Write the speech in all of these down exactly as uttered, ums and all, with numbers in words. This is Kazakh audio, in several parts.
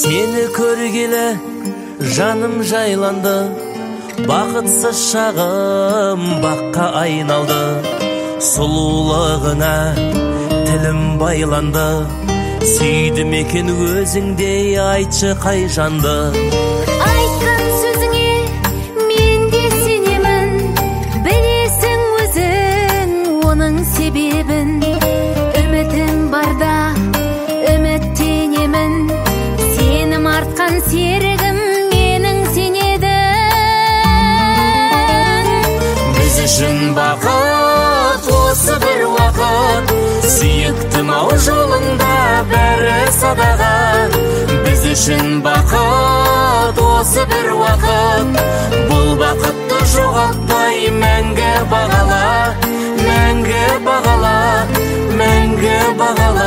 Сені көргелі жаным жайланды, бақытсыз шағым баққа айналды. Сұлулығына тілім байланды, сүйдім екен өзіңдей, айтшы қай жанды. Айтқан сөзіңе мен де сенемін, білесің өзің оның себебін. Үмітім барда үміттенемін, сенім артқан серігім менің сенеді. Біз үшін бақыт осы бір уақыт, сүйіктім ау жолыңда бәрі садағат. Біз үшін бақыт осы бір уақыт, бұл бақытты жоғалтпай мәңгі бағала, мәңгі бағала, мәңгі бағала.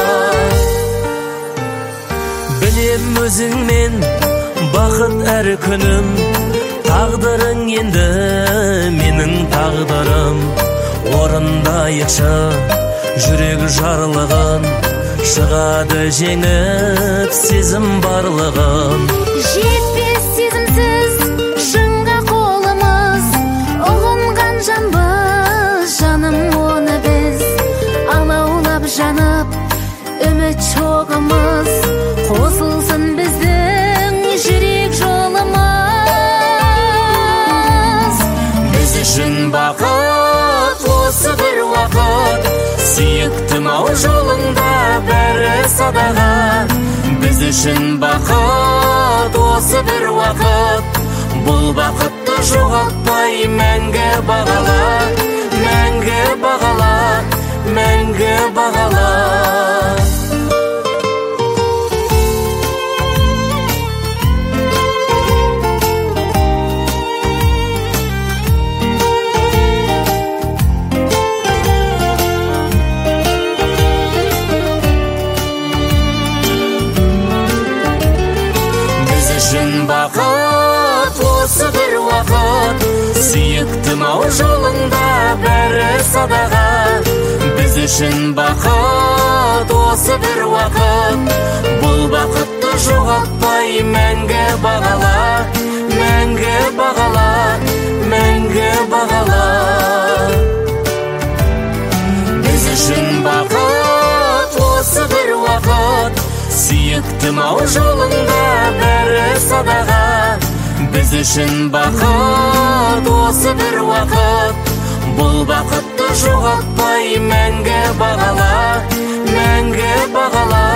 Білем өзіңмен бақыт әр күнім, тағдырың енді менің тағдырым. Орындайықшы жүрек жарлығын, шығады жеңіп сезім барлығын. Жетпес сезімсіз шыңға қолымыз, ұғынған жанбыз жаным оны біз. Алаулап жанып үміт шоғымыз, қосылсын біздің жүрек жолымыз. Біз үшін бақыт осы бір уақыт, сүйіктім ау жолыңда бәрі садағат. Біз үшін бақыт осы бір уақыт, бұл бақытты жоғалтпай мәңгі бағала, мәңгі бағала, мәңгі бағала. Бақыт осы бір уақыт, сүйіктім ау жолыңда бәрі садағат. Біз үшін бақыт осы бір уақыт, бұл бақытты жоғалтпай мәңгі бағала, мәңгі бағала, мәңгі бағала. Біз үшін бақыт осы бір уақыт, сүйіктім ау жолыңда бәрі садағат. Біз үшін бақыт осы бір уақыт, бұл бақытты жоғалтпай мәңгі бағала, мәңгі бағала.